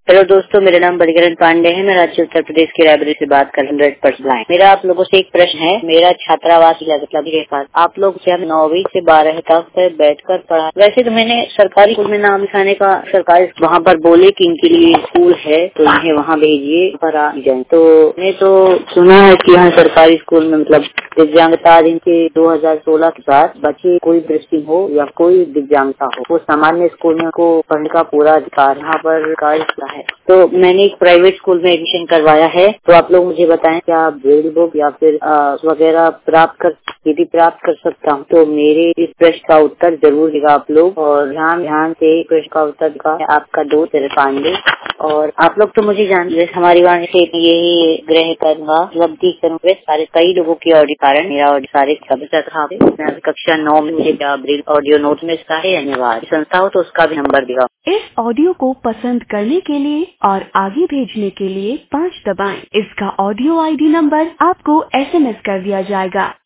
Hello दोस्तों, मेरा नाम बलिकरण पांडे है। मैं राज्य उत्तर प्रदेश की रायबरेली से बात कर 100% ब्लाइंड। मेरा आप लोगों से एक प्रश्न है। मेरा छात्रावास मतलब के पास आप लोग जब 9वीं से 12 तक बैठकर पढ़ा। वैसे तो मैंने सरकारी स्कूल में नाम लिखाने का सरकारी वहाँ पर बोले कि इनके लिए स्कूल है तो इन्हें वहाँ भेजिए पर आ जाए। तो मैंने तो सुना है कि यहाँ सरकारी स्कूल में मतलब दिव्यांगता इनके 2016 के बाद बच्चे कोई दृष्टि हो या कोई दिव्यांगता हो वो सामान्य स्कूल में को पढ़ने का पूरा अधिकार यहाँ पर कार्य है। तो मैंने एक प्राइवेट स्कूल में एडमिशन करवाया है। तो आप लोग मुझे बताएं क्या ब्रेल बुक या फिर वगैरह यदि प्राप्त कर सकता हूँ तो मेरे इस प्रश्न का उत्तर जरूर देगा आप लोग। और ध्यान से प्रश्न का उत्तर का आपका दोस्त पांडे। और आप लोग तो मुझे जानते हमारी वाणी से यही ग्रह करूंगा उपलब्धि करूंगा सारे कई लोगों की ऑडियो कारण मेरा ऑडियो सारे था। कक्षा 9 में मुझे ब्रेल ऑडियो नोट में इसका है धन्यवाद। संस्था हो तो उसका भी नंबर देगा। इस ऑडियो को पसंद करने के लिए और आगे भेजने के लिए 5 दबाएं। इसका ऑडियो ID नंबर आपको SMS कर दिया जाएगा।